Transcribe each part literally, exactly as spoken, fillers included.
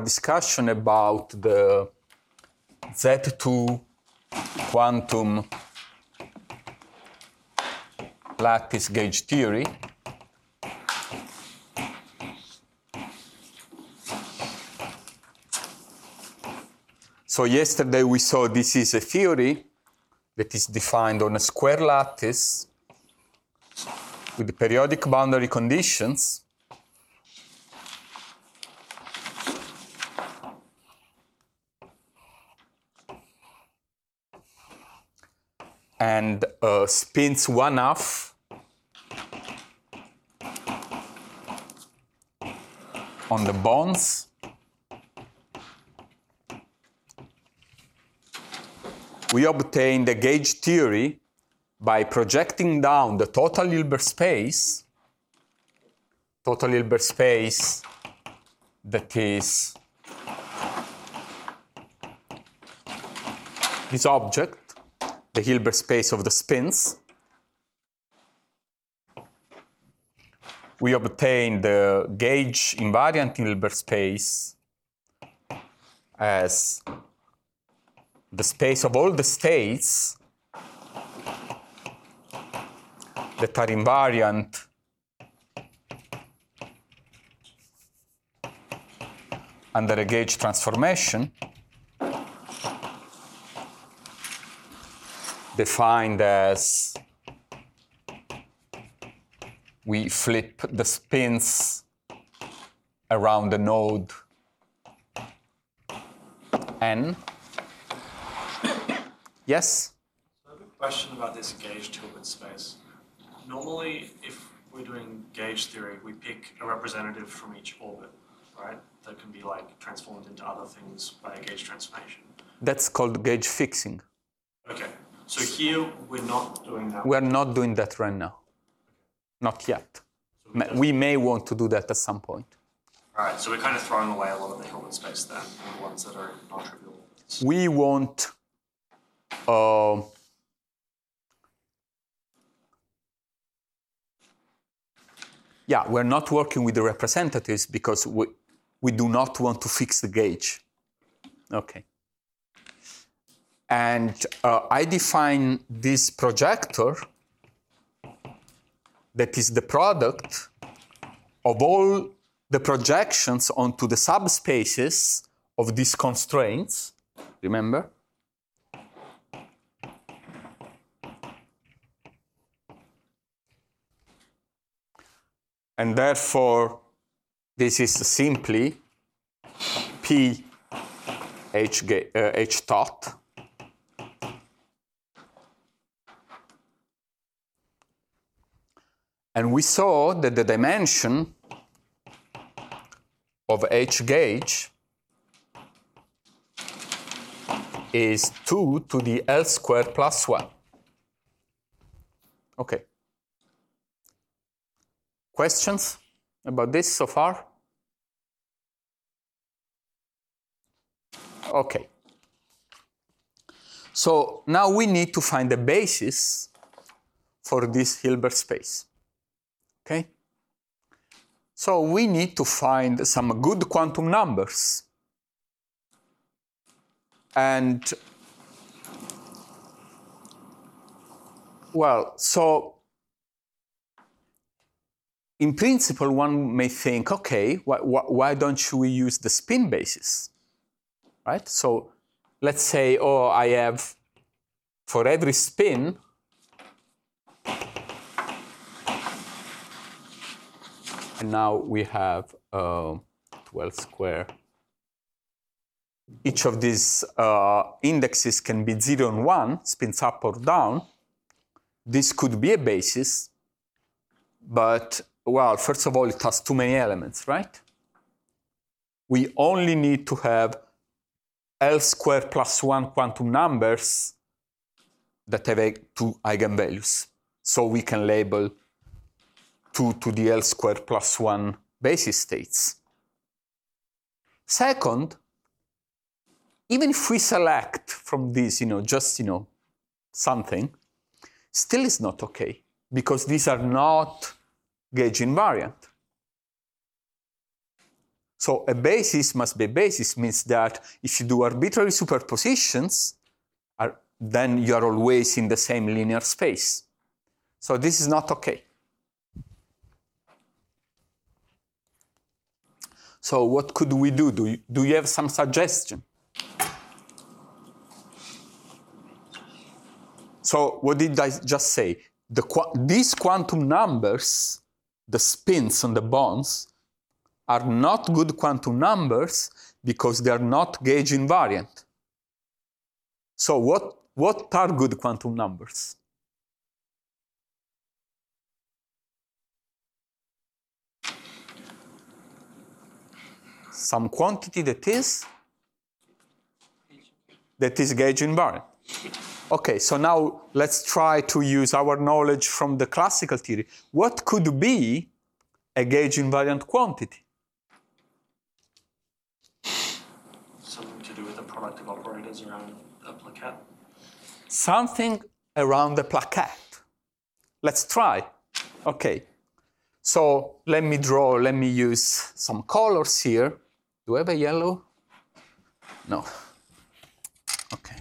discussion about the Z two quantum lattice gauge theory. So yesterday we saw this is a theory that is defined on a square lattice with the periodic boundary conditions. And uh, spins one half on the bonds. We obtain the gauge theory by projecting down the total Hilbert space, total Hilbert space that is this object, the Hilbert space of the spins. We obtain the gauge invariant Hilbert space as the space of all the states that are invariant under a gauge transformation, defined as we flip the spins around the node n. Yes? I have a question about this gauge Hilbert space. Normally, if we're doing gauge theory, we pick a representative from each orbit, right? That can be like transformed into other things by a gauge transformation. That's called gauge fixing. Okay. So here we're not doing that. We're not doing that right now. Not yet. So we, we may want to do that at some point. All right. So we're kind of throwing away a lot of the Hilbert space then, and the ones that are non-trivial. We want uh, yeah, we're not working with the representatives because we, we do not want to fix the gauge. Okay. And uh, I define this projector that is the product of all the projections onto the subspaces of these constraints. Remember? And therefore, this is simply P H, uh, H dot. And we saw that the dimension of H gauge is two to the L squared plus one. Okay. Questions about this so far? Okay. So now we need to find the basis for this Hilbert space. Okay? So we need to find some good quantum numbers. And, well, so in principle, one may think, okay, why, why don't we use the spin basis? Right? So let's say, oh, I have, for every spin, and now we have uh, twelve square. Each of these uh, indexes can be zero and one, spins up or down. This could be a basis, but, well, first of all, it has too many elements, right? We only need to have L squared plus one quantum numbers that have two eigenvalues. So we can label two to the L squared plus one basis states. Second, even if we select from this, you know, just, you know, something, still is not okay, because these are not gauge invariant. So a basis must be a basis, means that if you do arbitrary superpositions, are, then you are always in the same linear space. So this is not okay. So what could we do? Do you, do you have some suggestion? So what did I just say? The, these quantum numbers, the spins on the bonds, are not good quantum numbers because they are not gauge invariant. So what, what are good quantum numbers? Some quantity that is that is gauge invariant. Okay, so now let's try to use our knowledge from the classical theory. What could be a gauge invariant quantity? Something to do with the product of operators around a plaquette. Something around the plaquette. Let's try. Okay. So let me draw, let me use some colors here. Do I have a yellow? No. Okay.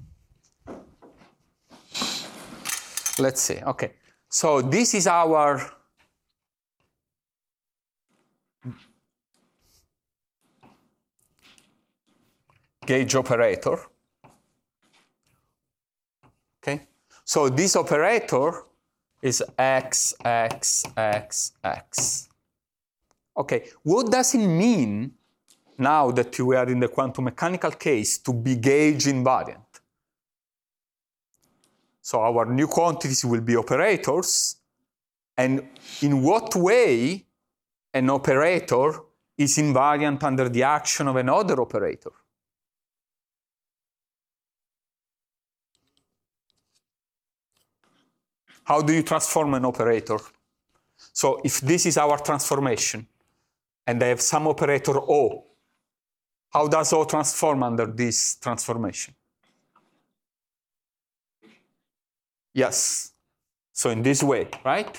Let's see. Okay. So this is our gauge operator. Okay. So this operator is x, x, x, x. Okay. What does it mean now that we are in the quantum mechanical case to be gauge invariant? So our new quantities will be operators, and in what way an operator is invariant under the action of another operator? How do you transform an operator? So if this is our transformation, and I have some operator O, how does O transform under this transformation? Yes. So in this way, right?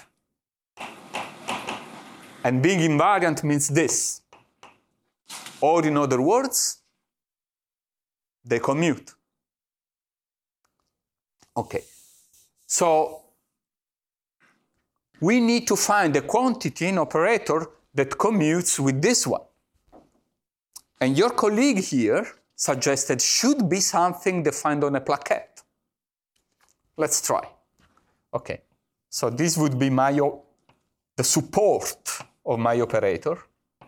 And being invariant means this. Or in other words, they commute. Okay. So we need to find a quantity in operator that commutes with this one. And your colleague here suggested should be something defined on a plaquette. Let's try. Okay. So this would be my the support of my operator,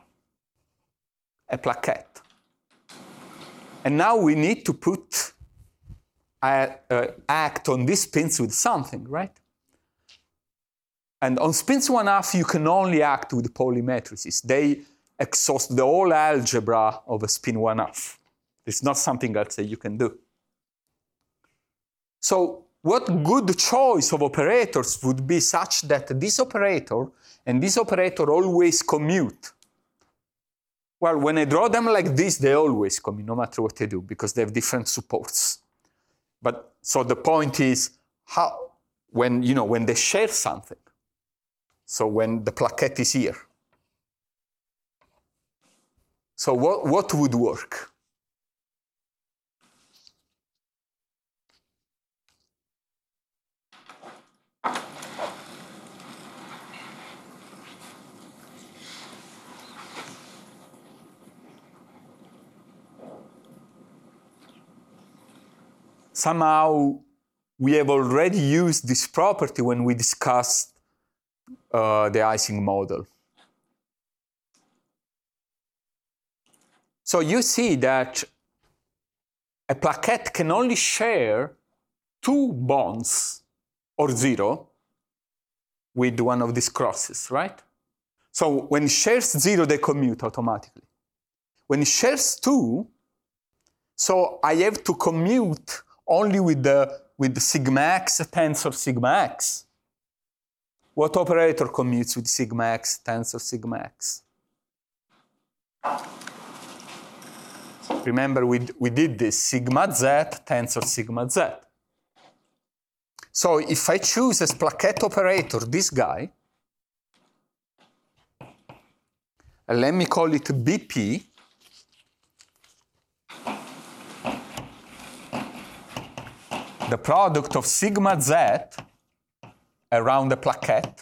a plaquette. And now we need to put a, a act on these spins with something, right? And on spins one half, you can only act with Pauli matrices. They exhaust the whole algebra of a spin one half. There's not something else that you can do. So what good choice of operators would be such that this operator and this operator always commute? Well, when I draw them like this, they always commute, no matter what I do, because they have different supports. But so the point is how when you know when they share something. So when the plaquette is here. So what, what would work? Somehow we have already used this property when we discussed uh, the Ising model. So you see that a plaquette can only share two bonds or zero with one of these crosses, right? So when it shares zero, they commute automatically. When it shares two, so I have to commute only with the, with the sigma x tensor sigma x. What operator commutes with sigma x tensor sigma x? Remember, we, we did this, sigma z tensor sigma z. So if I choose as plaquette operator this guy, and let me call it B P. The product of sigma z around the plaquette,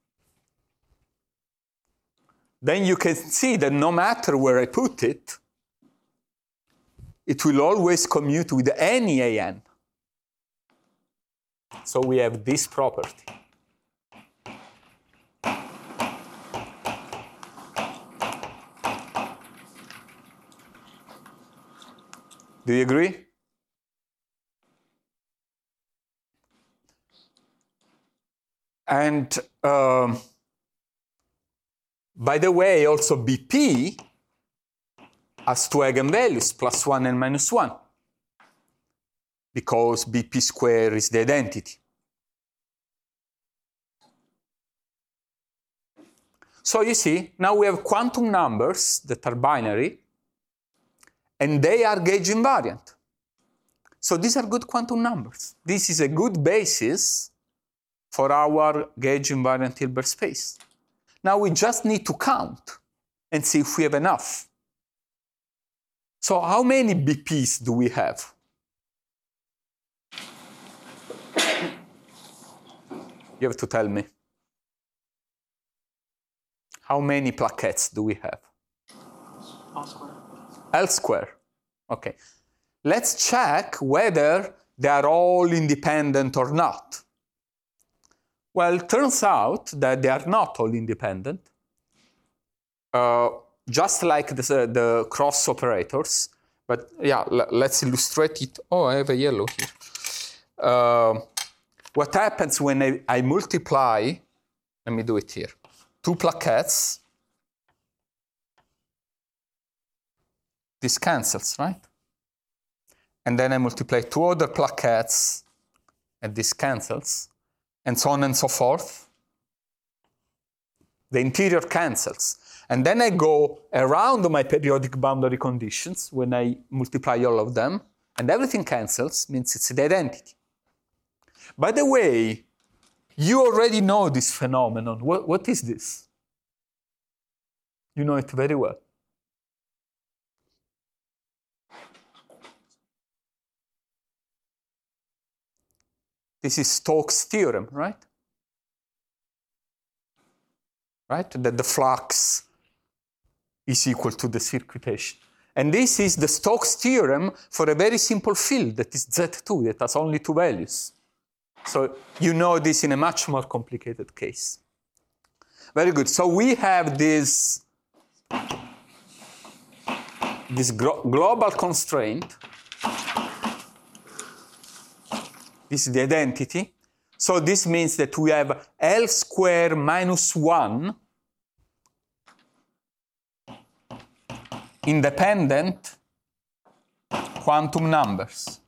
then you can see that no matter where I put it, it will always commute with any A N. So we have this property. Do you agree? And um, by the way, also B P has two eigenvalues, plus one and minus one, because B P squared is the identity. So you see, now we have quantum numbers that are binary, and they are gauge invariant. So these are good quantum numbers. This is a good basis for our gauge invariant Hilbert space. Now we just need to count and see if we have enough. So how many B Ps do we have? You have to tell me. How many plaquettes do we have? L square. L square. Okay. Let's check whether they are all independent or not. Well, it turns out that they are not all independent. Uh, just like the, uh, the cross operators. But yeah, let's illustrate it. Oh, I have a yellow here. Uh, what happens when I, I multiply, let me do it here, two plaquettes, this cancels, right? And then I multiply two other plaquettes, and this cancels, and so on and so forth. The interior cancels. And then I go around my periodic boundary conditions when I multiply all of them, and everything cancels, means it's the identity. By the way, you already know this phenomenon. What, what is this? You know it very well. This is Stokes' theorem, right? Right? That the flux is equal to the circuitation. And this is the Stokes' theorem for a very simple field that is Z two, that has only two values. So you know this in a much more complicated case. Very good. So we have this, this glo global constraint. This is the identity. So this means that we have L squared minus one independent quantum numbers.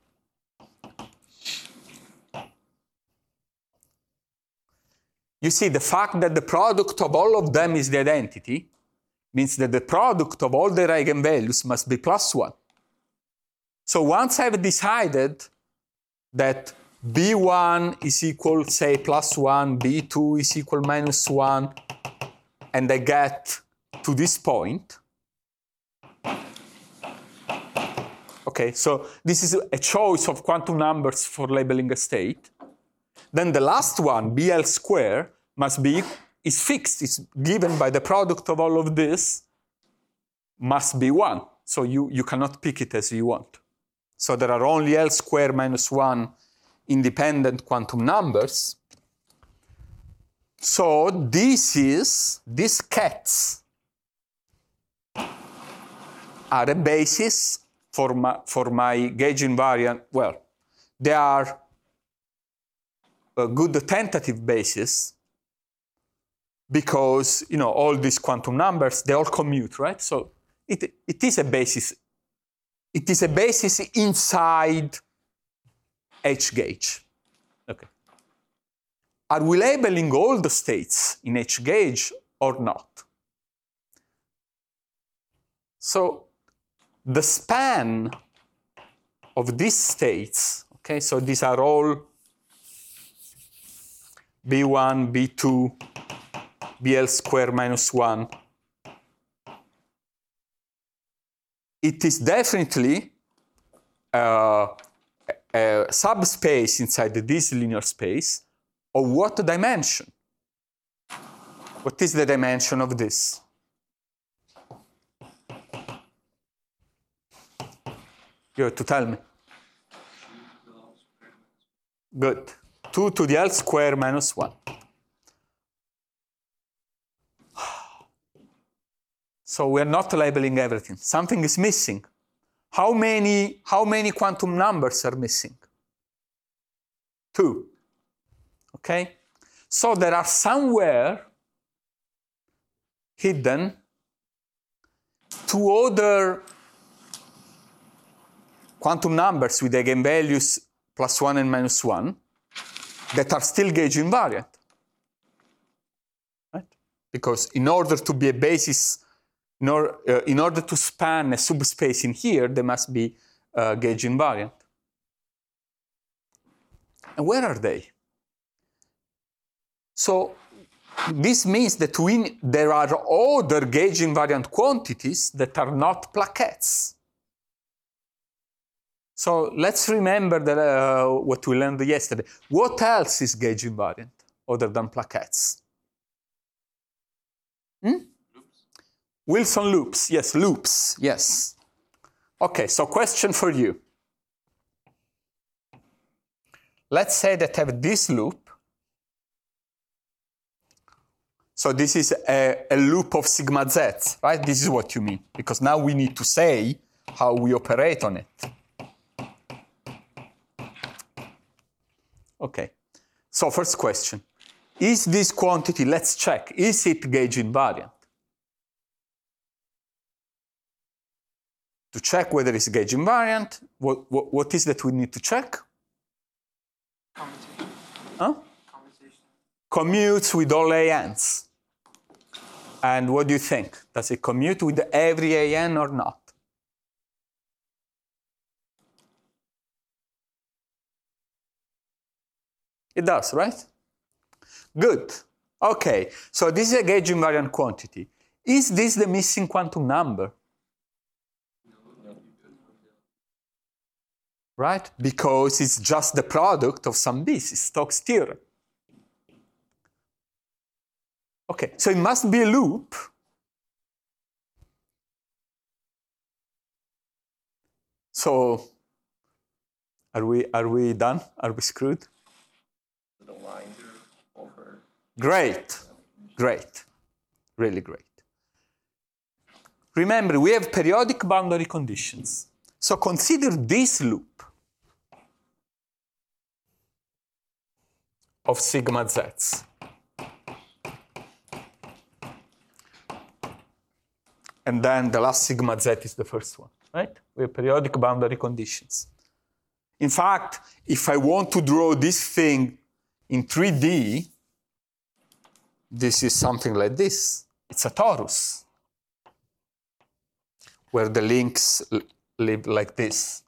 You see, the fact that the product of all of them is the identity means that the product of all their eigenvalues must be plus one. So once I've decided that B one is equal, say, plus one, B two is equal minus one, and I get to this point. Okay, so this is a choice of quantum numbers for labeling a state. Then the last one, B L squared, must be, is fixed, it's given by the product of all of this, must be one. So you, you cannot pick it as you want. So there are only L squared minus one independent quantum numbers. So this is, these cats are a basis for my, for my gauge invariant, well, they are a good tentative basis because, you know, all these quantum numbers, they all commute, right? So it, it is a basis. It is a basis inside H gauge. Okay. Are we labeling all the states in H gauge or not? So the span of these states, okay, so these are all B one, B two, B L squared minus one, it is definitely uh, a subspace inside this linear space of what dimension? What is the dimension of this? You have to tell me. Good. two to the L square minus one. So we're not labeling everything. Something is missing. How many, how many quantum numbers are missing? Two. Okay? So there are somewhere hidden two other quantum numbers with eigenvalues plus one and minus one that are still gauge invariant. Right? Because in order to be a basis, in, or, uh, in order to span a subspace in here, they must be uh, gauge invariant. And where are they? So this means that we, there are other gauge invariant quantities that are not plaquettes. So let's remember that, uh, what we learned yesterday. What else is gauge invariant other than plaquettes? Hmm? Loops. Wilson loops. Yes, loops. Yes. Okay, so question for you. Let's say that I have this loop. So this is a, a loop of sigma z, right? This is what you mean, because now we need to say how we operate on it. Okay, so first question. Is this quantity, let's check, is it gauge invariant? To check whether it's gauge invariant, what, what, what is that we need to check? Commutation. Huh? Commutation. Commutes with all A Ns. And what do you think? Does it commute with every A N or not? It does, right? Good. Okay, so this is a gauge invariant quantity. Is this the missing quantum number? Right? Because it's just the product of some b's, it's Stokes' theorem. Okay, so it must be a loop. So, are we, are we done? Are we screwed? The lines are over. Great, great, really great. Remember, we have periodic boundary conditions. So consider this loop of sigma z's. And then the last sigma z is the first one, right? We have periodic boundary conditions. In fact, if I want to draw this thing in three D, this is something like this. It's a torus, where the links live like this.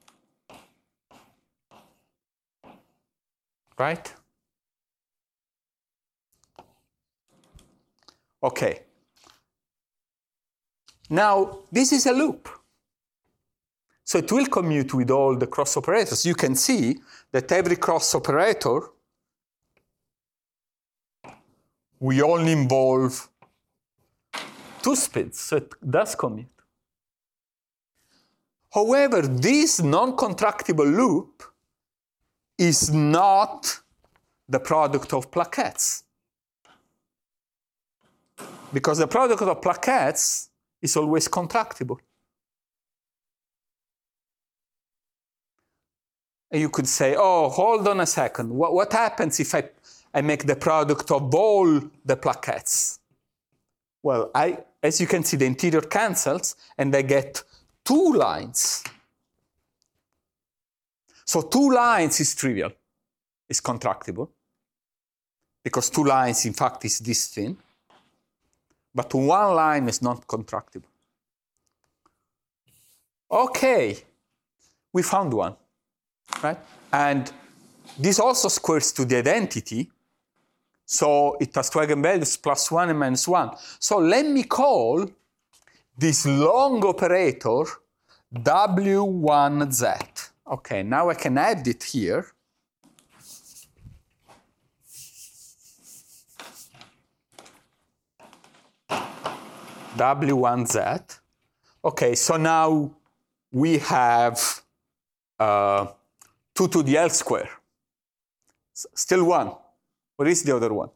Right? Okay. Now, this is a loop. So it will commute with all the cross operators. You can see that every cross operator, we only involve two spins, so it does commute. However, this non-contractible loop is not the product of plaquettes. Because the product of plaquettes is always contractible. And you could say, oh, hold on a second. What, what happens if I, I make the product of all the plaquettes? Well, I, as you can see, the interior cancels, and I get two lines. So two lines is trivial. It's contractible. Because two lines, in fact, is this thin. But one line is not contractible. Okay, we found one, right? And this also squares to the identity. So it has two eigenvalues, plus one and minus one. So let me call this long operator W one Z. Okay, now I can add it here. W one Z. Okay, so now we have uh, two to the L square. S still one. Where is the other one?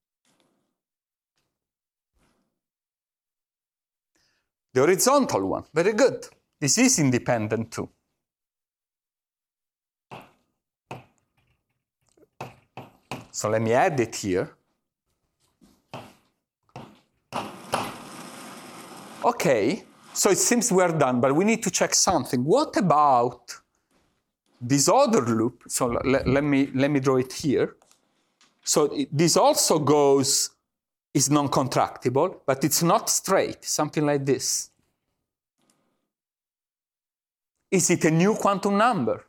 The horizontal one. Very good. This is independent too. So let me add it here. Okay, so it seems we're done, but we need to check something. What about this other loop? So let, let me let me draw it here. So it, this also goes, is non-contractible, but it's not straight, something like this. Is it a new quantum number?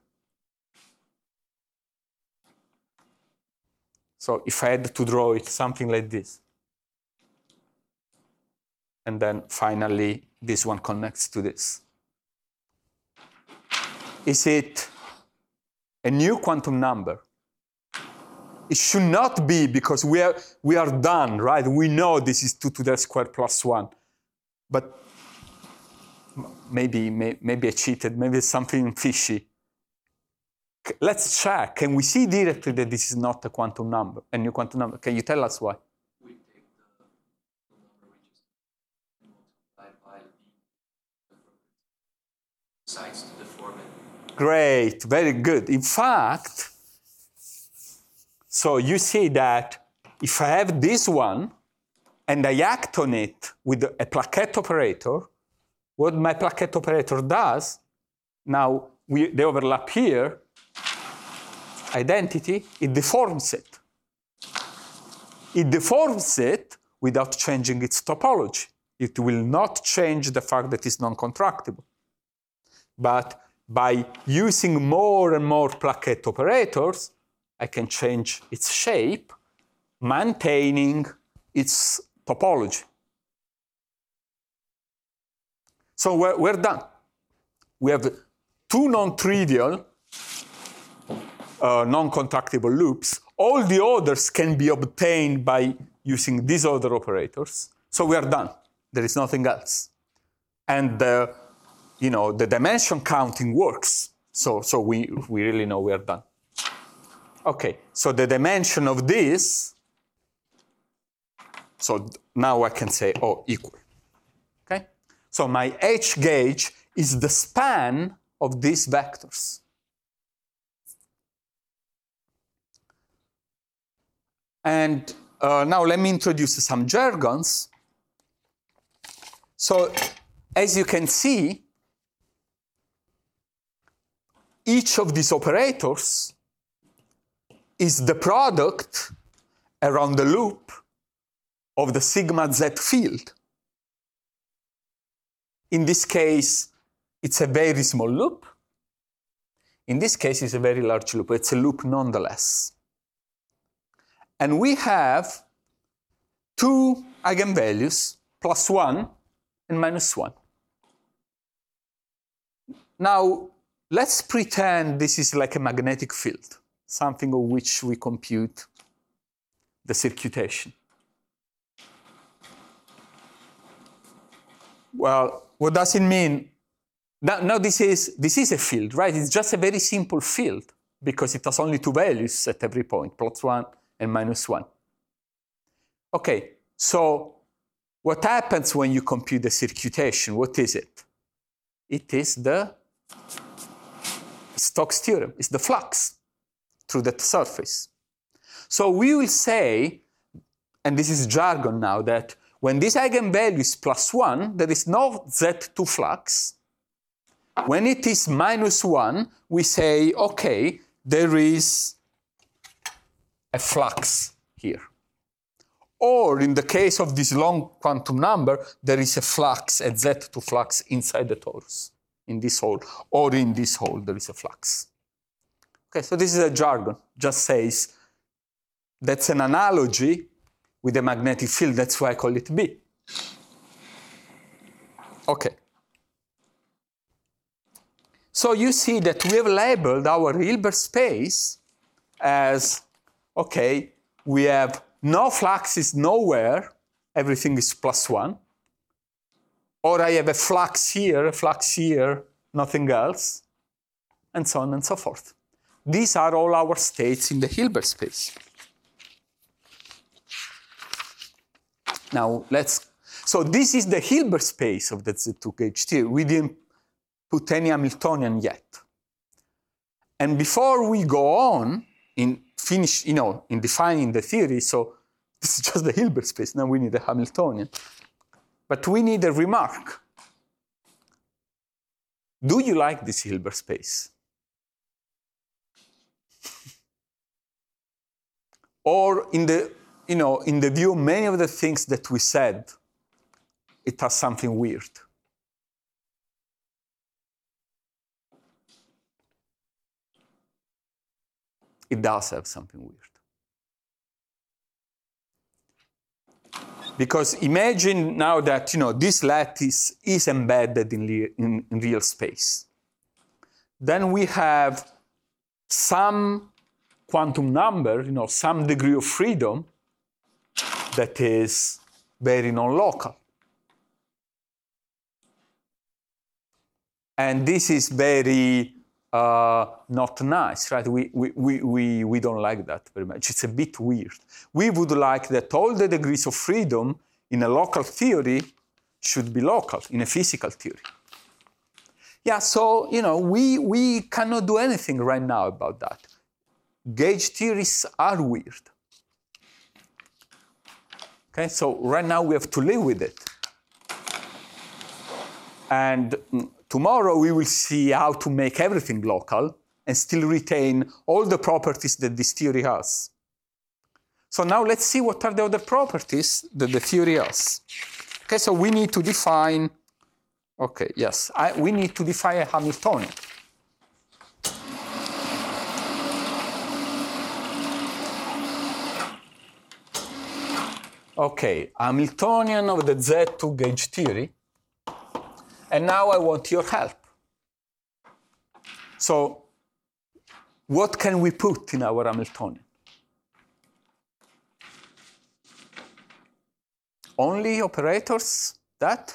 So if I had to draw it, something like this. And then finally, this one connects to this. Is it a new quantum number? It should not be, because we are, we are done, right? We know this is two to the squared plus one. But maybe, may, maybe I cheated, maybe it's something fishy. Let's check. Can we see directly that this is not a quantum number, a new quantum number? Can you tell us why? We take the, the number we just multiply by the sides to deform it. Great, very good. In fact, so you see that if I have this one and I act on it with a plaquette operator, what my plaquette operator does, now we, they overlap here, identity, it deforms it. It deforms it without changing its topology. It will not change the fact that it's non-contractible. But by using more and more plaquette operators, I can change its shape, maintaining its topology. So we're, we're done. We have two non-trivial Uh, non-contractible loops. All the others can be obtained by using these other operators. So we are done. There is nothing else. And uh, you know, the dimension counting works. So, so we, we really know we are done. Okay, so the dimension of this, so now I can say, oh, equal. Okay? So my H gauge is the span of these vectors. And uh, now let me introduce some jargons. So as you can see, each of these operators is the product around the loop of the sigma z field. In this case, it's a very small loop. In this case, it's a very large loop. It's a loop nonetheless. And we have two eigenvalues, plus one and minus one. Now, let's pretend this is like a magnetic field, something of which we compute the circuitation. Well, what does it mean? Now, now this is, this is a field, right? It's just a very simple field because it has only two values at every point, plus one and minus one. Okay, so what happens when you compute the circuitation? What is it? It is the Stokes theorem. It's the flux through that surface. So we will say, and this is jargon now, that when this eigenvalue is plus one, there is no Z two flux. When it is minus one, we say, okay, there is a flux here. Or in the case of this long quantum number, there is a flux, a Z two flux inside the torus, in this hole, or in this hole there is a flux. Okay, so this is a jargon, just says that's an analogy with a magnetic field, that's why I call it B. Okay. So you see that we have labeled our Hilbert space as, okay, we have no fluxes nowhere, everything is plus one. Or I have a flux here, a flux here, nothing else, and so on and so forth. These are all our states in the Hilbert space. Now let's, so this is the Hilbert space of the Z two gauge theory. We didn't put any Hamiltonian yet. And before we go on in finish, you know, in defining the theory, so this is just the Hilbert space, now we need a Hamiltonian. But we need a remark. Do you like this Hilbert space? Or in the, you know, in the view of many of the things that we said, it has something weird. It does have something weird. Because imagine now that, you know, this lattice is embedded in, in, in real space. Then we have some quantum number, you know, some degree of freedom that is very non-local. And this is very uh, not nice, right? We, we, we, we, we don't like that very much. It's a bit weird. We would like that all the degrees of freedom in a local theory should be local, in a physical theory. Yeah, so, you know, we, we cannot do anything right now about that. Gauge theories are weird. Okay, so right now we have to live with it. And tomorrow we will see how to make everything local and still retain all the properties that this theory has. So now let's see what are the other properties that the theory has. Okay, so we need to define, okay, yes, I, we need to define a Hamiltonian. Okay, Hamiltonian of the Z two gauge theory. And now I want your help. So what can we put in our Hamiltonian? Only operators that?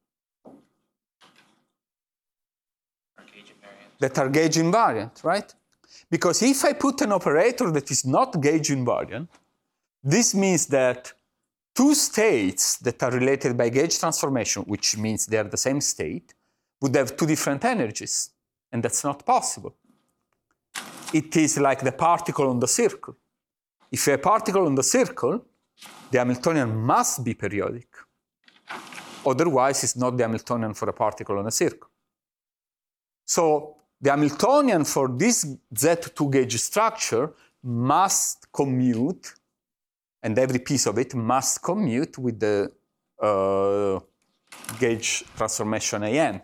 That are gauge invariant, right? Because if I put an operator that is not gauge invariant, this means that two states that are related by gauge transformation, which means they are the same state, would have two different energies, and that's not possible. It is like the particle on the circle. If you have a particle on the circle, the Hamiltonian must be periodic. Otherwise, it's not the Hamiltonian for a particle on a circle. So the Hamiltonian for this Z two gauge structure must commute, and every piece of it must commute with the uh, gauge transformation A n.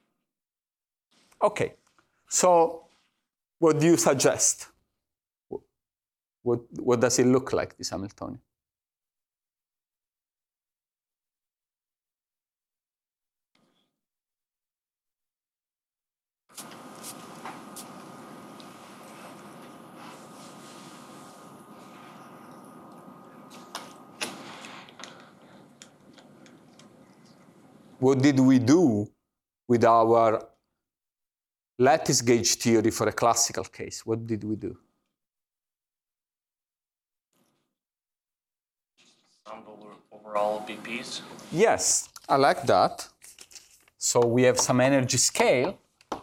Okay, so what do you suggest? What, what does it look like, this Hamiltonian? What did we do with our lattice gauge theory for a classical case? What did we do? Sum overall B Ps. Yes, I like that. So we have some energy scale.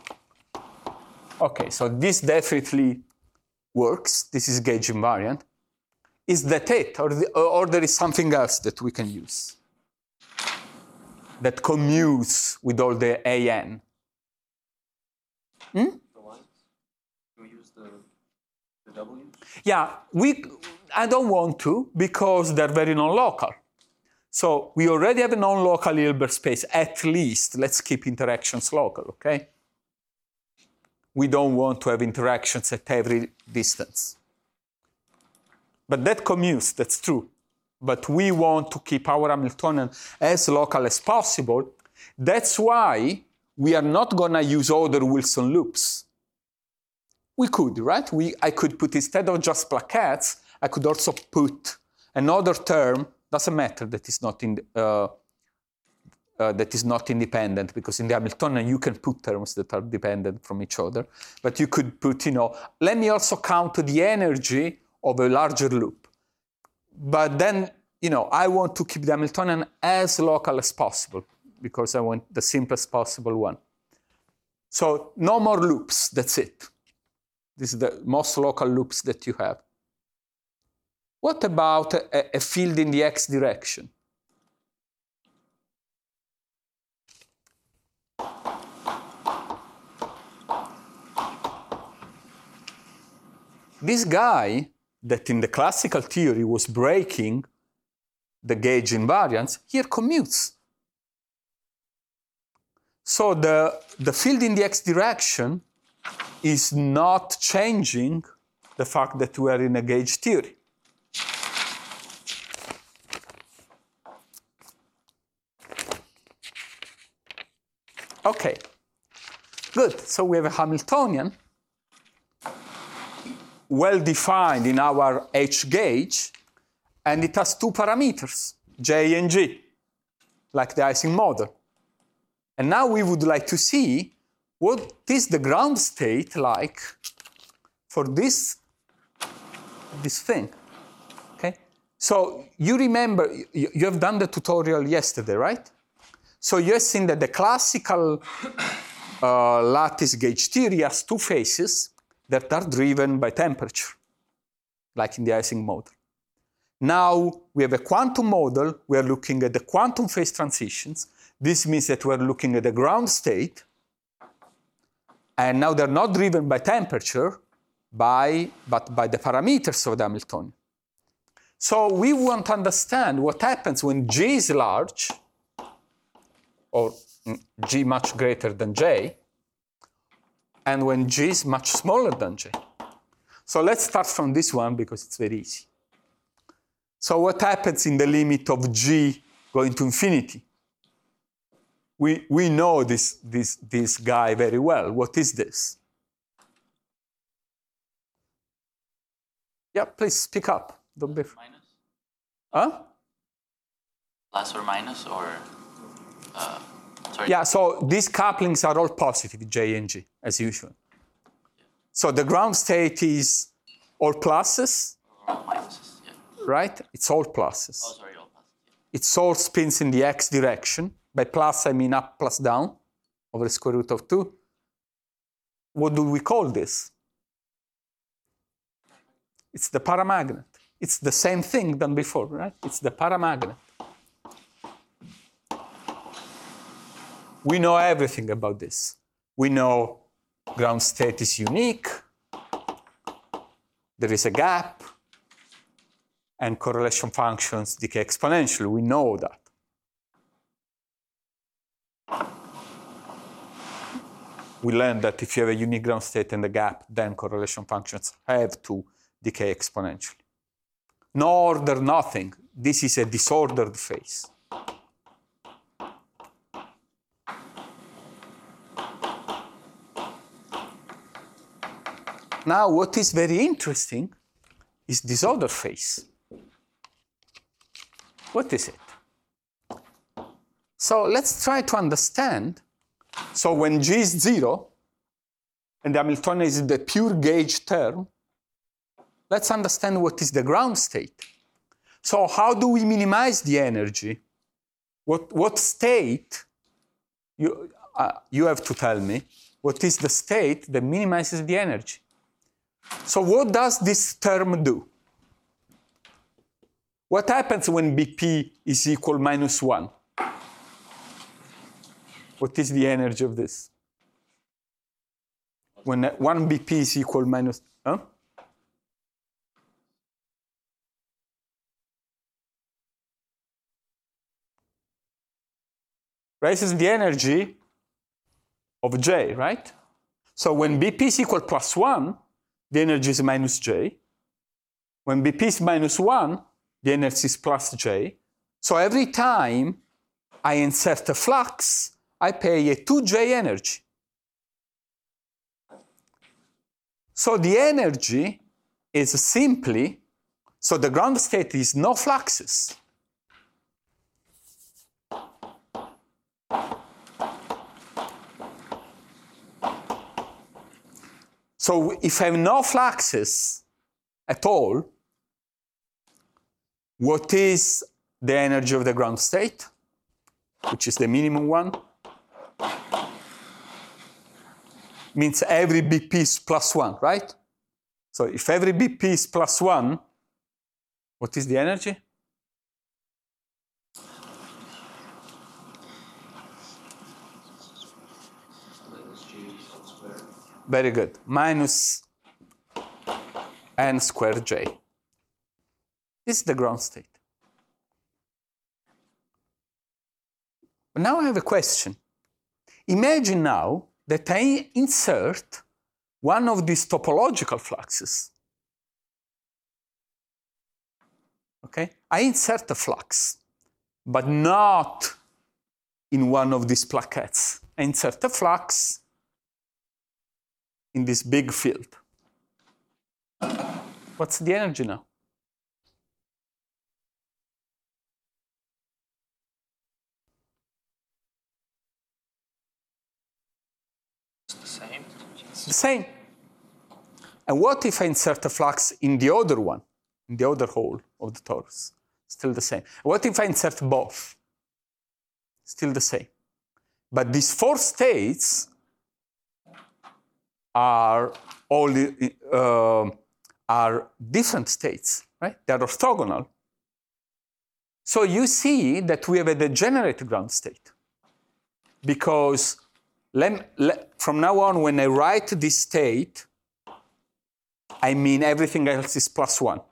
Okay, so this definitely works. This is gauge invariant. Is that it? Or, the, or there is something else that we can use that commutes with all the A n? Hmm? The lines? Do we use the, the W's? Yeah, we, I don't want to because they're very non-local. So we already have a non-local Hilbert space, at least. Let's keep interactions local, okay? We don't want to have interactions at every distance. But that commutes, that's true. But we want to keep our Hamiltonian as local as possible. That's why we are not going to use other Wilson loops. We could, right? We, I could put, instead of just plaquettes, I could also put another term, doesn't matter that is not in, uh, uh, that is not independent, because in the Hamiltonian you can put terms that are dependent from each other. But you could put, you know, let me also count the energy of a larger loop. But then, you know, I want to keep the Hamiltonian as local as possible, because I want the simplest possible one. So no more loops, that's it. This is the most local loops that you have. What about a, a field in the x direction? This guy that in the classical theory was breaking the gauge invariance, here commutes. So the, the field in the x direction is not changing the fact that we are in a gauge theory. Okay, good. So we have a Hamiltonian well-defined in our H gauge, and it has two parameters, J and G, like the Ising model. And now we would like to see what is the ground state like for this, this thing, okay? So you remember, you, you have done the tutorial yesterday, right? So you have seen that the classical uh, lattice gauge theory has two phases that are driven by temperature, like in the Ising model. Now we have a quantum model. We are looking at the quantum phase transitions. This means that we're looking at the ground state. And now they're not driven by temperature, by, but by the parameters of the Hamiltonian. So we want to understand what happens when G is large, or G much greater than J, and when G is much smaller than J. So let's start from this one because it's very easy. So what happens in the limit of G going to infinity? We, we know this, this, this guy very well. What is this? Yeah, please speak up. Don't be... Minus? Huh? Plus or minus, or... Uh, sorry. Yeah, so these couplings are all positive, J and G, as usual. Yeah. So the ground state is all pluses. All minuses, yeah. Right? It's all pluses. Oh, sorry, all pluses. Yeah. It's all spins in the x direction. By plus, I mean up plus down over the square root of two. What do we call this? It's the paramagnet. It's the same thing than before, right? It's the paramagnet. We know everything about this. We know ground state is unique. There is a gap. And correlation functions decay exponentially. We know that. We learned that if you have a unique ground state and a gap, then correlation functions have to decay exponentially. No order, nothing. This is a disordered phase. Now, what is very interesting is this other phase. What is it? So let's try to understand. So when G is zero, and the Hamiltonian is the pure gauge term, let's understand what is the ground state. So how do we minimize the energy? What, what state, you, uh, you have to tell me, what is the state that minimizes the energy? So what does this term do? What happens when B P is equal minus one? What is the energy of this? When one B P is equal minus, huh? Raises the energy of J, right? So when B P is equal plus one, the energy is minus J. When B P is minus one, the energy is plus J. So every time I insert a flux, I pay a two J energy. So the energy is simply, so the ground state is no fluxes. So if I have no fluxes at all, what is the energy of the ground state, which is the minimum one? Means every B P is plus one, right? So if every B P is plus one, what is the energy? Very good. Minus n squared j. This is the ground state. But now I have a question. Imagine now that I insert one of these topological fluxes. Okay? I insert a flux, but not in one of these plaquettes. I insert a flux in this big field. What's the energy now? It's the same. The same. And what if I insert a flux in the other one, in the other hole of the torus? Still the same. What if I insert both? Still the same. But these four states are all uh, are different states, right? They're orthogonal. So you see that we have a degenerate ground state. Because let, let, from now on, when I write this state, I mean everything else is plus one.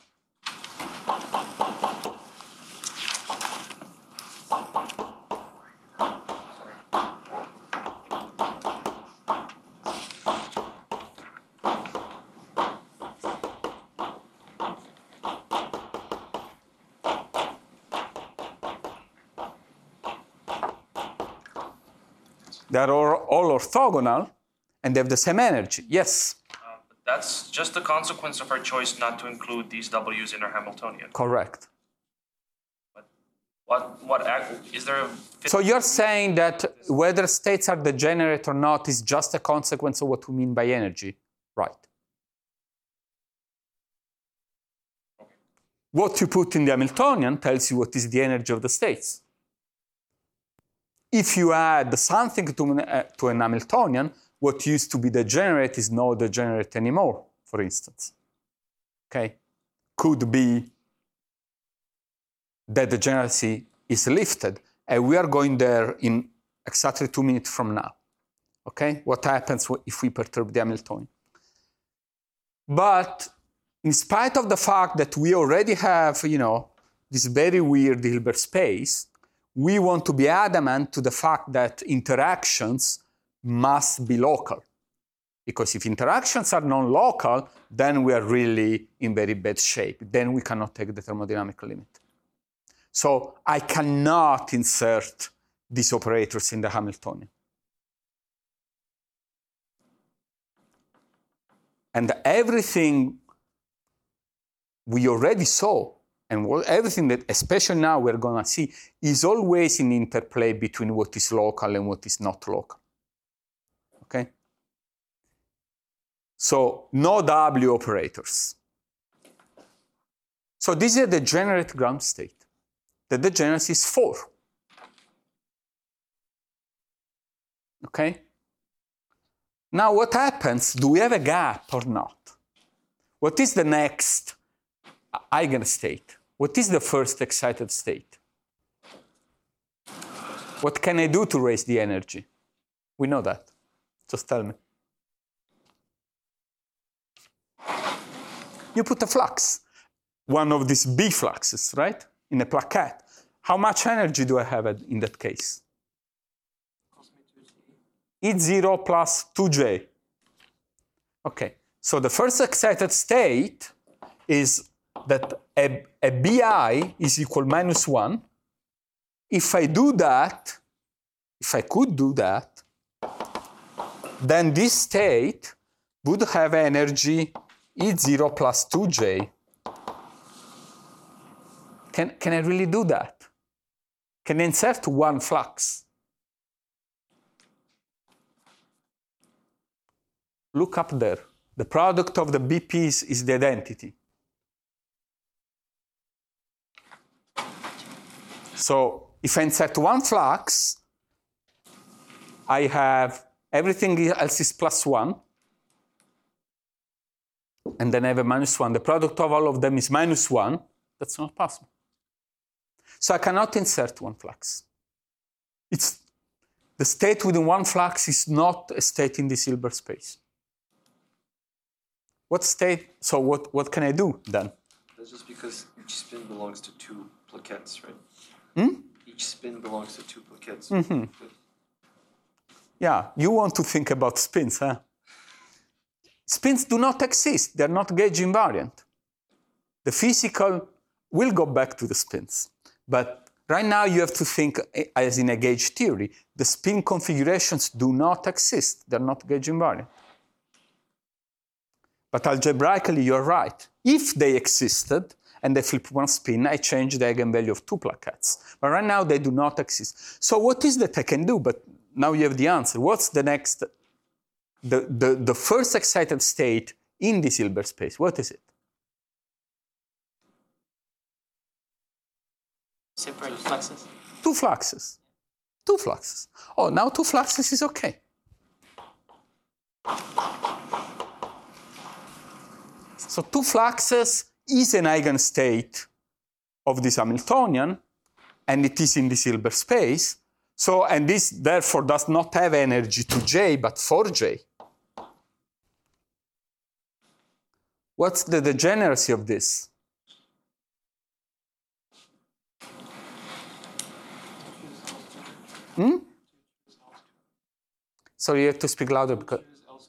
They are all orthogonal, and they have the same energy. Yes? Uh, but that's just a consequence of our choice not to include these W's in our Hamiltonian. Correct. But what, what is there a... So you're saying that whether states are degenerate or not is just a consequence of what we mean by energy, right? Okay. What you put in the Hamiltonian tells you what is the energy of the states. If you add something to, uh, to an Hamiltonian, what used to be degenerate is not degenerate anymore, for instance. Okay? Could be that degeneracy is lifted, and we are going there in exactly two minutes from now. Okay? What happens if we perturb the Hamiltonian? But in spite of the fact that we already have, you know, this very weird Hilbert space, we want to be adamant to the fact that interactions must be local. Because if interactions are non-local, then we are really in very bad shape. Then we cannot take the thermodynamic limit. So I cannot insert these operators in the Hamiltonian. And everything we already saw, and everything that, especially now, we're going to see, is always in interplay between what is local and what is not local. Okay? So, no W operators. So, this is a degenerate ground state. The degeneracy is four. Okay? Now, what happens? Do we have a gap or not? What is the next eigenstate? What is the first excited state? What can I do to raise the energy? We know that. Just tell me. You put a flux, one of these B fluxes, right? In a plaquette. How much energy do I have in that case? E zero plus two J. Okay, so the first excited state is that a, a B I is equal minus one, if I do that, if I could do that, then this state would have energy E zero plus two j. Can, can I really do that? Can I insert one flux? Look up there. The product of the B Ps is the identity. So if I insert one flux, I have everything else is plus one. And then I have a minus one. The product of all of them is minus one. That's not possible. So I cannot insert one flux. It's, the state within one flux is not a state in this Hilbert space. What state? So what, what can I do then? That's just because each spin belongs to two plaquettes, right? Hmm? Each spin belongs to two plaquettes. Mm-hmm. Yeah, you want to think about spins, huh? Spins do not exist. They're not gauge invariant. The physical will go back to the spins. But right now you have to think as in a gauge theory. The spin configurations do not exist. They're not gauge invariant. But algebraically, you're right. If they existed and they flip one spin, I change the eigenvalue of two plaquettes. But right now they do not exist. So what is that I can do? But now you have the answer. What's the next? The, the, the first excited state in this Hilbert space, what is it? Separate fluxes. Two fluxes. Two fluxes. Oh, now two fluxes is okay. So two fluxes is an eigenstate of this Hamiltonian, and it is in this Hilbert space. So, and this therefore does not have energy to J, but for J. What's the degeneracy of this? Hmm? Sorry, you have to speak louder because.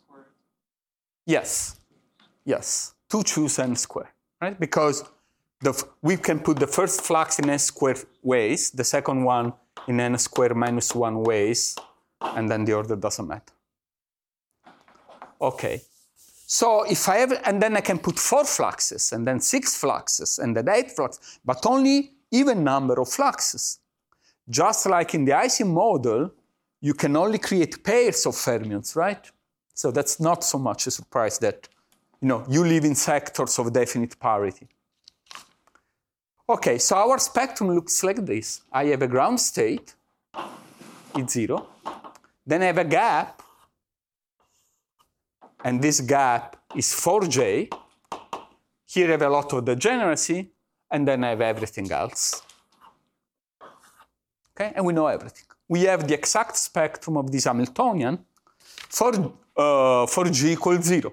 Yes, yes, two choose n square, right? Because the, we can put the first flux in n square ways, the second one in n square minus one ways, and then the order doesn't matter. Okay. So if I have, and then I can put four fluxes, and then six fluxes, and then eight fluxes, but only even number of fluxes. Just like in the Ising model, you can only create pairs of fermions, right? So that's not so much a surprise that, you know, you live in sectors of definite parity. Okay, so our spectrum looks like this. I have a ground state, it's zero. Then I have a gap, and this gap is four j. Here I have a lot of degeneracy, and then I have everything else. Okay, and we know everything. We have the exact spectrum of this Hamiltonian for, uh, for G equals zero.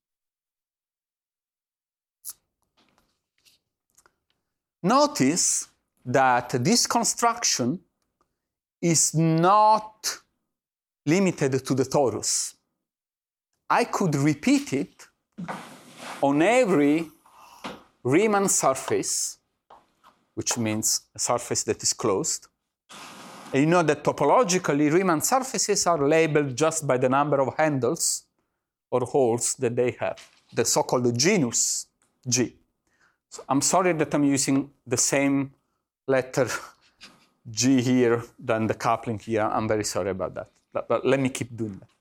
Notice that this construction is not limited to the torus. I could repeat it on every Riemann surface, which means a surface that is closed. And you know that topologically, Riemann surfaces are labeled just by the number of handles or holes that they have, the so-called genus G. So I'm sorry that I'm using the same letter G here than the coupling here. I'm very sorry about that. But, but let me keep doing that.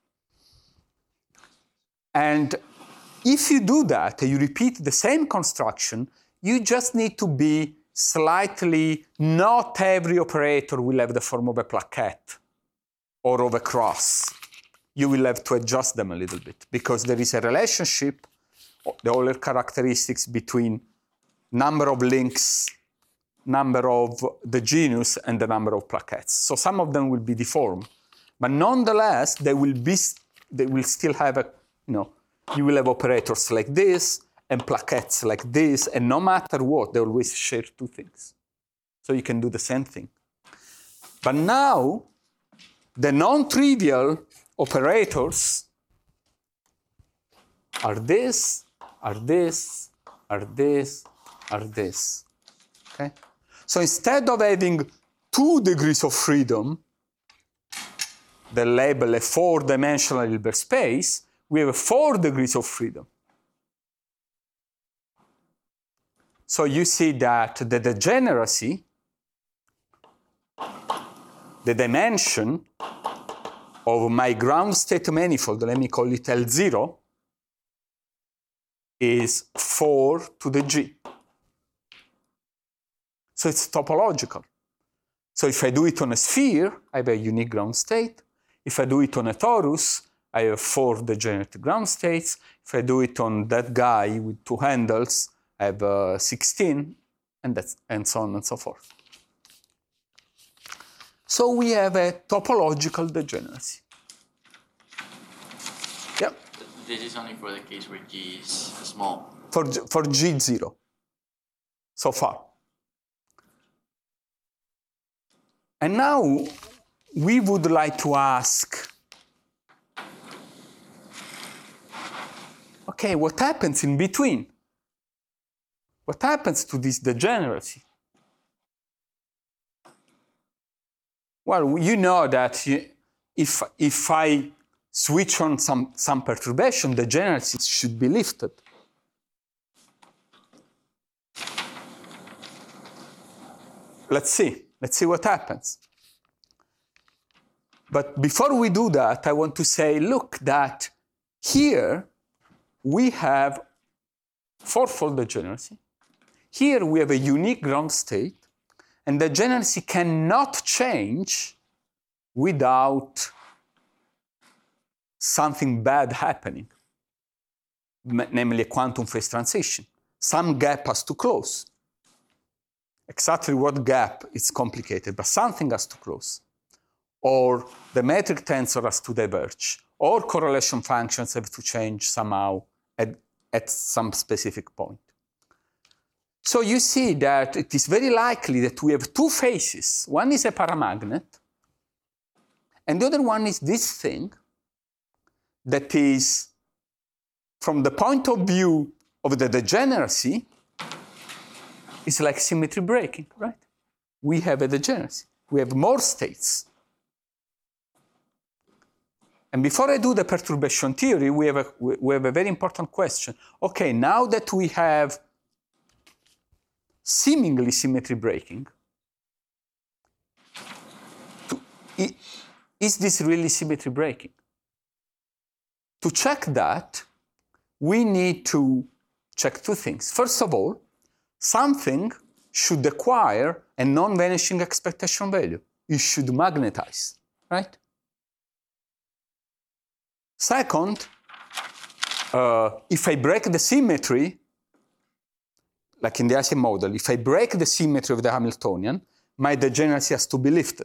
And if you do that, you repeat the same construction, you just need to be slightly, not every operator will have the form of a plaquette or of a cross. You will have to adjust them a little bit because there is a relationship, the Euler characteristics between number of links, number of the genus, and the number of plaquettes. So some of them will be deformed, but nonetheless, they will be, they will still have a, you know, you will have operators like this and plaquettes like this, and no matter what, they always share two things. So you can do the same thing. But now, the non-trivial operators are this, are this, are this, are this. Okay? So instead of having two degrees of freedom, the label a four-dimensional Hilbert space, we have four degrees of freedom. So you see that the degeneracy, the dimension of my ground state manifold, let me call it L zero, is four to the G. So it's topological. So if I do it on a sphere, I have a unique ground state. If I do it on a torus, I have four degenerate ground states. If I do it on that guy with two handles, I have uh, sixteen, and, that's, and so on and so forth. So we have a topological degeneracy. Yeah? This is only for the case where G is small. For, for G zero, so far. And now we would like to ask, okay, what happens in between? What happens to this degeneracy? Well, you know that if, if I switch on some, some perturbation, the degeneracy should be lifted. Let's see. Let's see what happens. But before we do that, I want to say, look, that here we have fourfold degeneracy. Here we have a unique ground state, and the degeneracy cannot change without something bad happening, namely a quantum phase transition. Some gap has to close. Exactly what gap is complicated, but something has to close. Or the metric tensor has to diverge, or correlation functions have to change somehow at, at some specific point. So you see that it is very likely that we have two phases. One is a paramagnet, and the other one is this thing that is, from the point of view of the degeneracy, it's like symmetry breaking, right? We have a degeneracy. We have more states. And before I do the perturbation theory, we have a, we have a very important question. Okay, now that we have seemingly symmetry breaking, to, is this really symmetry breaking? To check that, we need to check two things. First of all, something should acquire a non-vanishing expectation value. It should magnetize, right? Second, uh, if I break the symmetry, like in the Ising model, if I break the symmetry of the Hamiltonian, my degeneracy has to be lifted.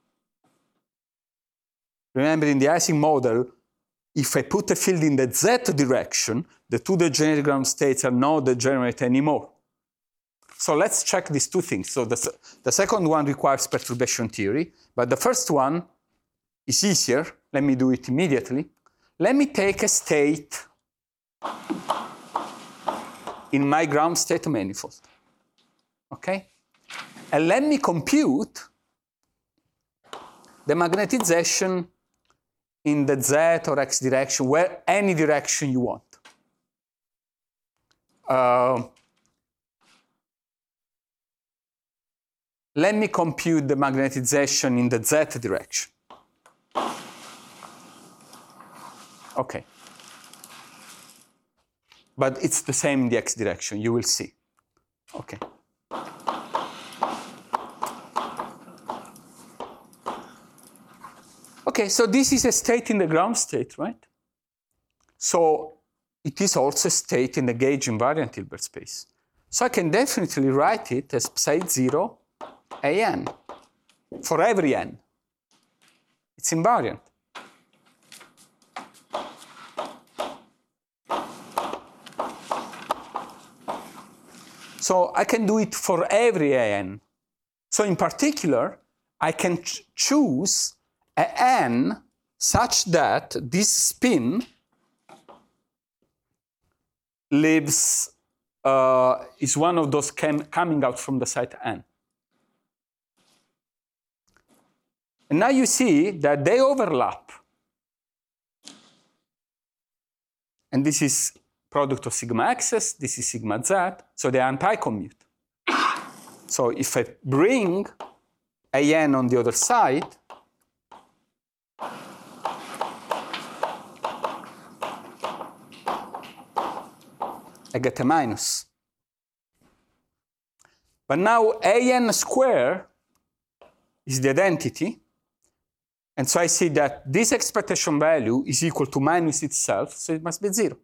Remember, in the Ising model, if I put a field in the z direction, the two degenerate ground states are not degenerate anymore. So let's check these two things. So the, the second one requires perturbation theory, but the first one is easier. Let me do it immediately. Let me take a state in my ground state manifold, okay? And let me compute the magnetization in the z or x direction, where any direction you want. Uh, let me compute the magnetization in the z direction. Okay. But it's the same in the x direction, you will see. Okay. Okay, so this is a state in the ground state, right? So it is also a state in the gauge invariant Hilbert space. So I can definitely write it as psi zero A n for every n. It's invariant. So I can do it for every A n. So in particular, I can ch choose a n such that this spin lives, uh, is one of those coming out from the site n. And now you see that they overlap. And this is product of sigma x's, this is sigma z, so they anti-commute. So if I bring A n on the other side, I get a minus. But now A n squared is the identity. And so I see that this expectation value is equal to minus itself, so it must be zero.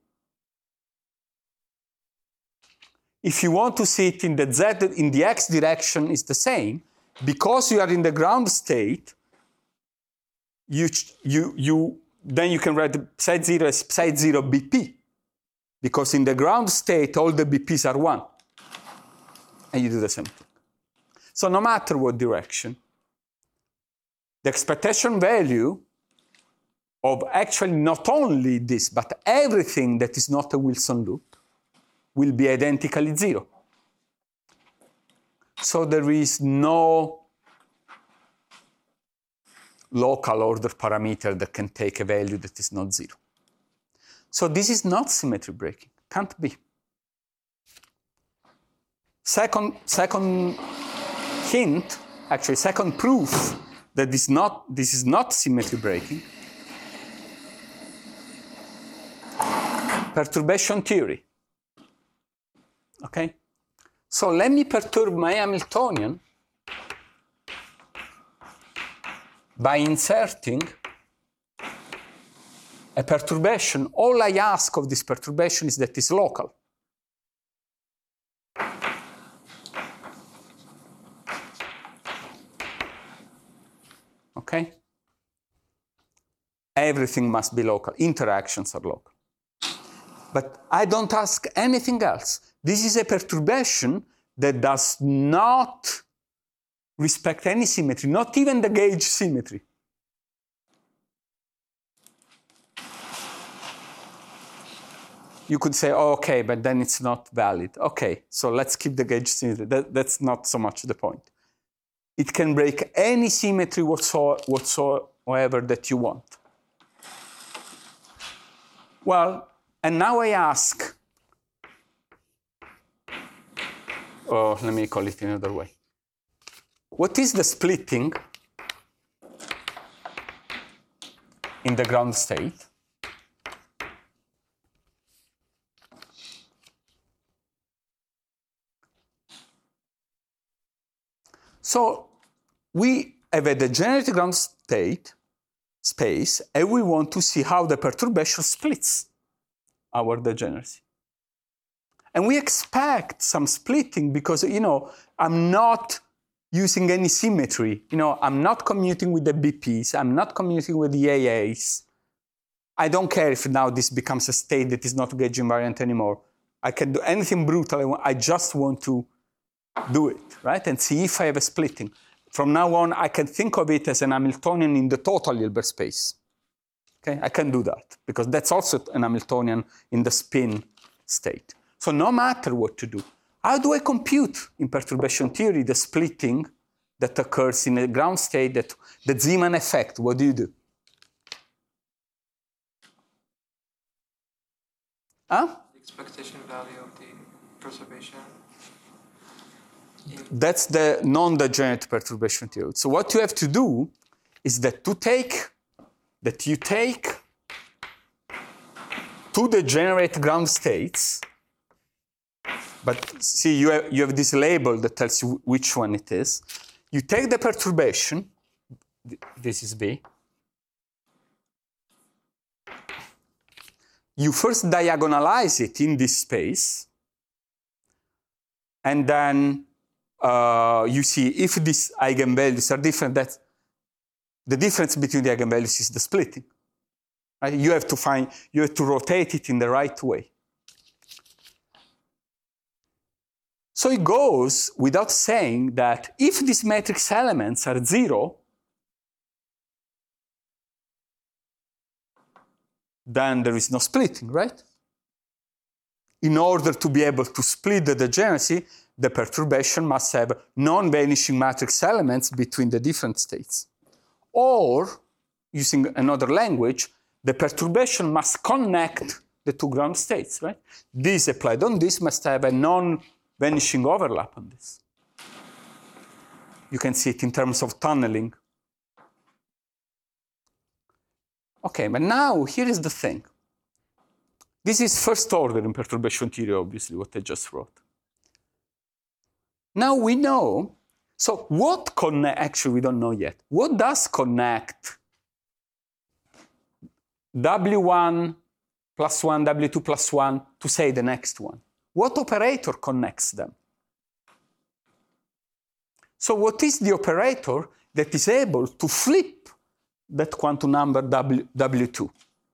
If you want to see it in the z, in the x direction, is the same. Because you are in the ground state, you, you, you, then you can write psi zero as psi zero B P. Because in the ground state, all the B Ps are one. And you do the same thing. So no matter what direction, the expectation value of actually not only this, but everything that is not a Wilson loop will be identically zero. So there is no local order parameter that can take a value that is not zero. So this is not symmetry breaking, can't be. Second, second hint, actually second proof that this, not, this is not symmetry breaking. Perturbation theory. Okay? So let me perturb my Hamiltonian by inserting a perturbation. All I ask of this perturbation is that it's local. Okay? Everything must be local. Interactions are local. But I don't ask anything else. This is a perturbation that does not respect any symmetry, not even the gauge symmetry. You could say, oh, okay, but then it's not valid. Okay, so let's keep the gauge symmetry. That, that's not so much the point. It can break any symmetry whatsoever that you want. Well, and now I ask, oh, let me call it another way. What is the splitting in the ground state? So we have a degenerate ground state space, and we want to see how the perturbation splits our degeneracy. And we expect some splitting because, you know, I'm not using any symmetry. You know, I'm not commuting with the B Ps. I'm not commuting with the A As. I don't care if now this becomes a state that is not gauge invariant anymore. I can do anything brutal. I just want to do it, right? And see if I have a splitting. From now on, I can think of it as an Hamiltonian in the total Hilbert space. Okay, I can do that because that's also an Hamiltonian in the spin state. So no matter what to do, how do I compute in perturbation theory the splitting that occurs in a ground state, that the Zeeman effect? What do you do? Huh? The expectation value of the perturbation. That's the non-degenerate perturbation theory. So what you have to do is that to take that you take two degenerate ground states, but see, you have, you have this label that tells you which one it is. You take the perturbation, this is B. You first diagonalize it in this space, and then uh, you see if these eigenvalues are different, that the difference between the eigenvalues is the splitting. Right? You have to find, you have to rotate it in the right way. So it goes without saying that if these matrix elements are zero, then there is no splitting, right? In order to be able to split the degeneracy, the perturbation must have non-vanishing matrix elements between the different states. or, using another language, the perturbation must connect the two ground states, right? This applied on this must have a non-vanishing overlap on this. You can see it in terms of tunneling. Okay, but now here is the thing. This is first order in perturbation theory, obviously, what I just wrote. Now we know, so what connect, actually we don't know yet. What does connect W one plus one, W two plus one to say the next one? What operator connects them? So what is the operator that is able to flip that quantum number W, W two?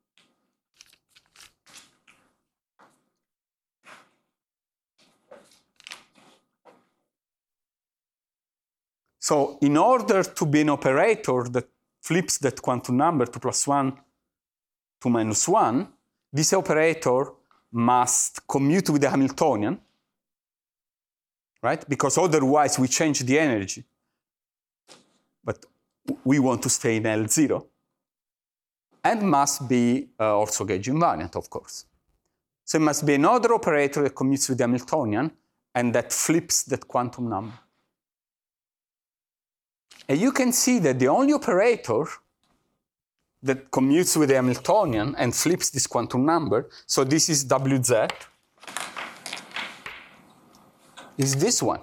So in order to be an operator that flips that quantum number to plus one to minus one, this operator must commute with the Hamiltonian, right? Because otherwise we change the energy. But we want to stay in L zero. And must be uh, also gauge invariant, of course. So it must be another operator that commutes with the Hamiltonian and that flips that quantum number. And you can see that the only operator that commutes with the Hamiltonian and flips this quantum number, so this is W Z, is this one,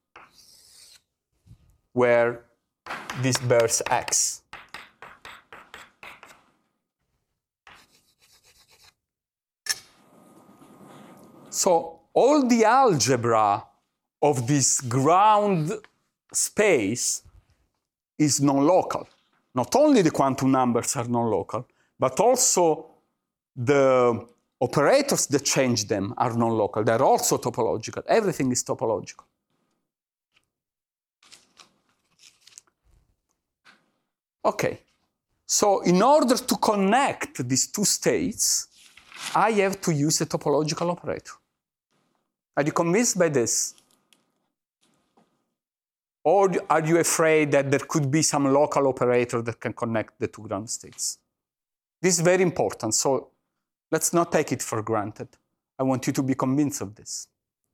where this bears X. So all the algebra of this ground space is non-local. Not only the quantum numbers are non-local, but also the operators that change them are non-local. They're also topological. Everything is topological. Okay, so in order to connect these two states, I have to use a topological operator. Are you convinced by this? Or are you afraid that there could be some local operator that can connect the two ground states? This is very important, so let's not take it for granted. I want you to be convinced of this.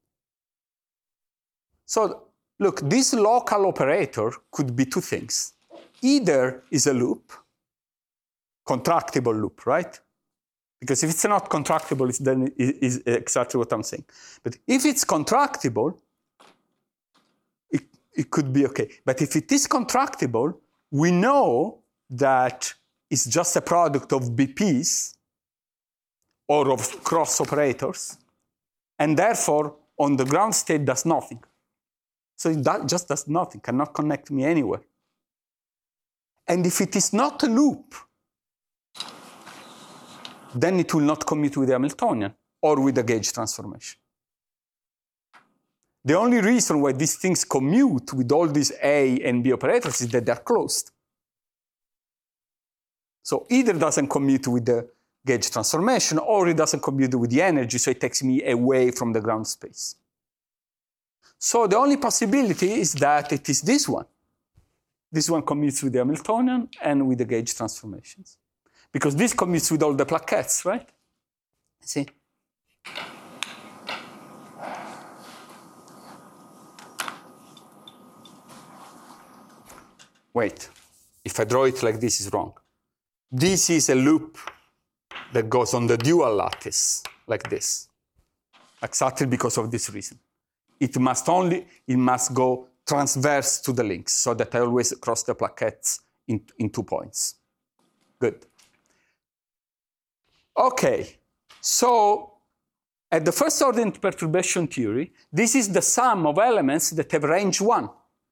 So look, this local operator could be two things. Either is a loop, contractible loop, right? Because if it's not contractible, it's then it is exactly what I'm saying. But if it's contractible, it, it could be okay. But if it is contractible, we know that it's just a product of B Ps or of cross operators, and therefore on the ground state does nothing. So it does, just does nothing, cannot connect me anywhere. And if it is not a loop, then it will not commute with the Hamiltonian or with the gauge transformation. The only reason why these things commute with all these A and B operators is that they're closed. So either it doesn't commute with the gauge transformation or it doesn't commute with the energy, so it takes me away from the ground space. So the only possibility is that it is this one. This one commutes with the Hamiltonian and with the gauge transformations. Because this commutes with all the plaquettes, right? See? Wait, if I draw it like this is wrong. This is a loop that goes on the dual lattice, like this. Exactly because of this reason. It must only, it must go transverse to the links, so that I always cross the plaquettes in, in two points. Good. Okay, so at the first order in perturbation theory, this is the sum of elements that have range one.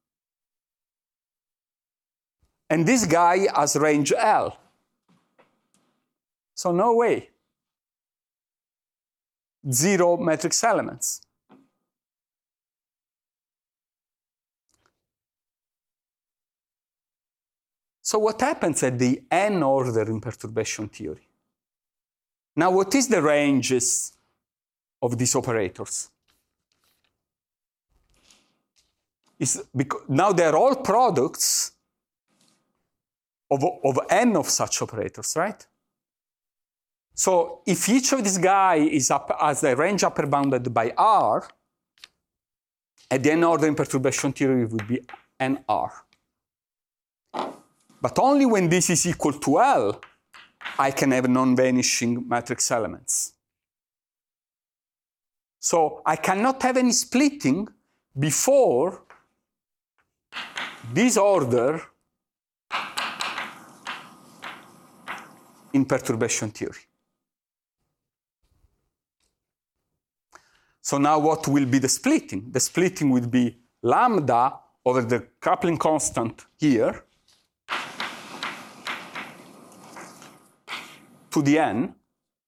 And this guy has range L. So no way. Zero matrix elements. So what happens at the n order in perturbation theory? Now, what is the ranges of these operators? Is because now they're all products of, of n of such operators, right? So if each of these guys is up, has a range upper bounded by R, at the n-ordering perturbation theory would be N R. But only when this is equal to L, I can have non-vanishing matrix elements. So I cannot have any splitting before this order in perturbation theory. So now what will be the splitting? The splitting will be lambda over the coupling constant here to the n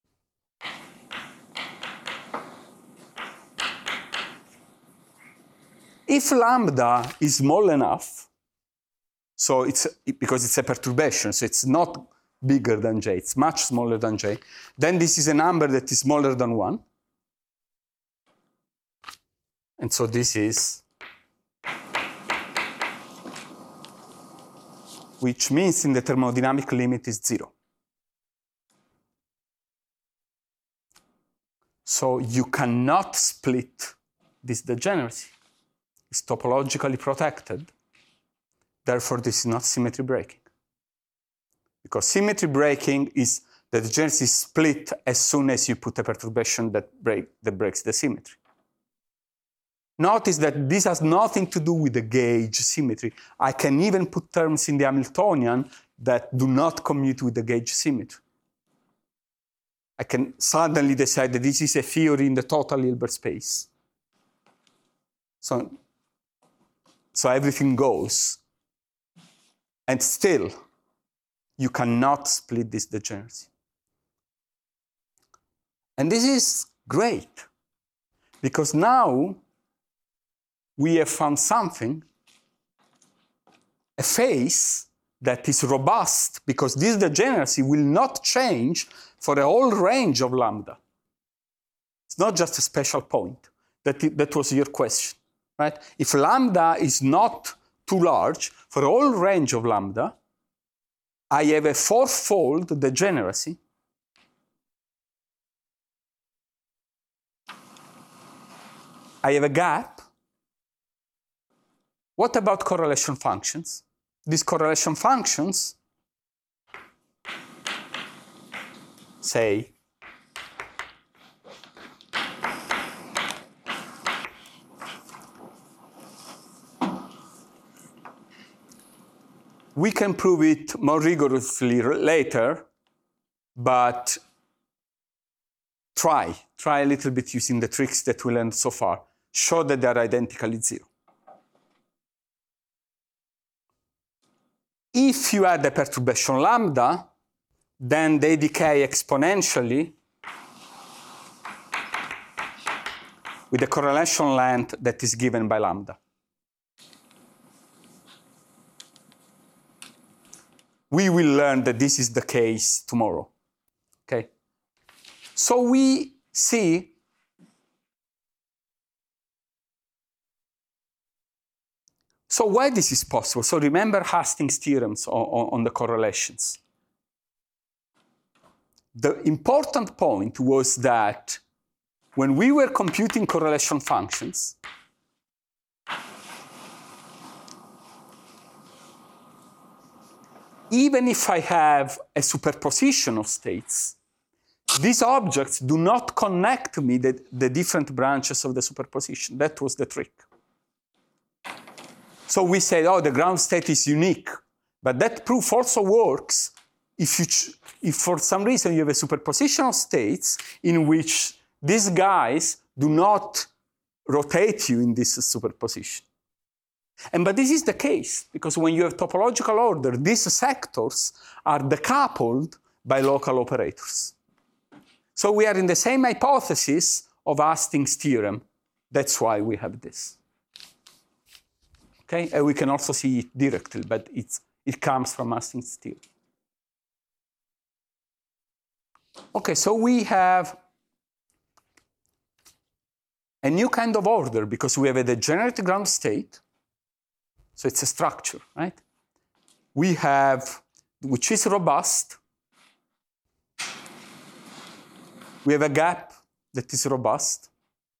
if lambda is small enough, so it's because it's a perturbation, so it's not bigger than j, it's much smaller than j, then this is a number that is smaller than one. And so this is, which means in the thermodynamic limit is zero. So you cannot split this degeneracy. It's topologically protected. Therefore, this is not symmetry breaking. Because symmetry breaking is the degeneracy is split as soon as you put a perturbation that, break, that breaks the symmetry. Notice that this has nothing to do with the gauge symmetry. I can even put terms in the Hamiltonian that do not commute with the gauge symmetry. I can suddenly decide that this is a theory in the total Hilbert space. So, so everything goes. And still, you cannot split this degeneracy. And this is great, because now we have found something, a phase that is robust, because this degeneracy will not change for a whole range of lambda. It's not just a special point. That, that was your question, right? If lambda is not too large, for a whole range of lambda, I have a fourfold degeneracy I have a gap. What about correlation functions? These correlation functions say we can prove it more rigorously later, but try, try a little bit using the tricks that we learned so far. Show that they're identically zero. If you add a perturbation lambda, then they decay exponentially with the correlation length that is given by lambda. We will learn that this is the case tomorrow. Okay? So we see so why this is possible. So remember Hastings' theorems on, on, on the correlations. The important point was that when we were computing correlation functions, even if I have a superposition of states, these objects do not connect me the, the different branches of the superposition. That was the trick. So we said, oh, the ground state is unique. But that proof also works if, you if for some reason you have a superposition of states in which these guys do not rotate you in this superposition. And but this is the case, because when you have topological order, these sectors are decoupled by local operators. So we are in the same hypothesis of Hastings' theorem. That's why we have this. Okay, and we can also see it directly, but it's, it comes from Hastings' theorem. Okay, so we have a new kind of order because we have a degenerate ground state. So it's a structure, right? We have, which is robust. We have a gap that is robust.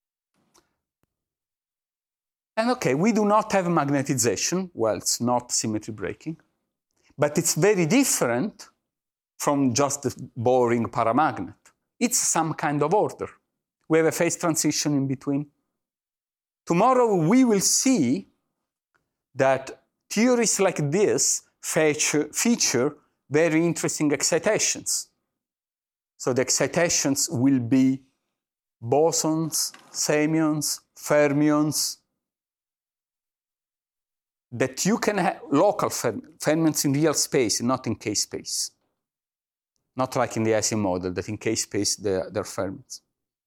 And okay, we do not have magnetization. Well, it's not symmetry breaking. But it's very different from just the boring paramagnet. It's some kind of order. We have a phase transition in between. Tomorrow we will see that theories like this feature, feature very interesting excitations. So the excitations will be bosons, semions, fermions, that you can have local fermions, fermions in real space, not in K-space. Not like in the Ising model, that in K-space they're, they're fermions.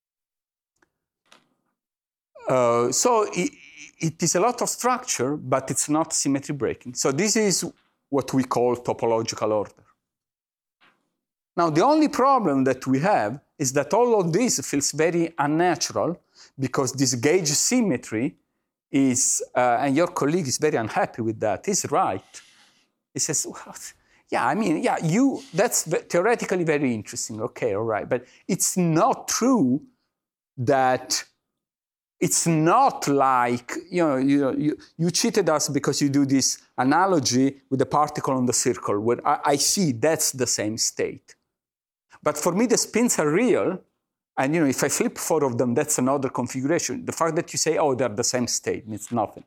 Uh, so it, it is a lot of structure, but it's not symmetry breaking. So this is what we call topological order. Now, the only problem that we have is that all of this feels very unnatural because this gauge symmetry is, uh, and your colleague is very unhappy with that. He's right. He says, well, yeah, I mean, yeah, you, that's theoretically very interesting. Okay, all right. But it's not true that it's not like, you know, you, you, you cheated us because you do this analogy with the particle on the circle, where I, I see that's the same state. But for me, the spins are real. And you know, if I flip four of them, that's another configuration. The fact that you say, oh, they're the same state means nothing.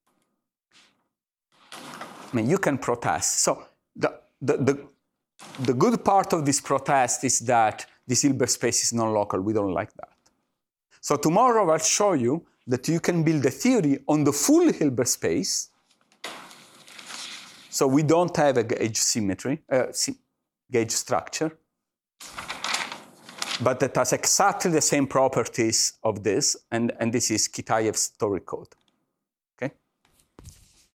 I mean, you can protest. So the, the, the, the good part of this protest is that this Hilbert space is non-local. We don't like that. So tomorrow I'll show you that you can build a theory on the full Hilbert space. So we don't have a gauge symmetry, uh, gauge structure, but that has exactly the same properties of this, and, and this is Kitaev's story code.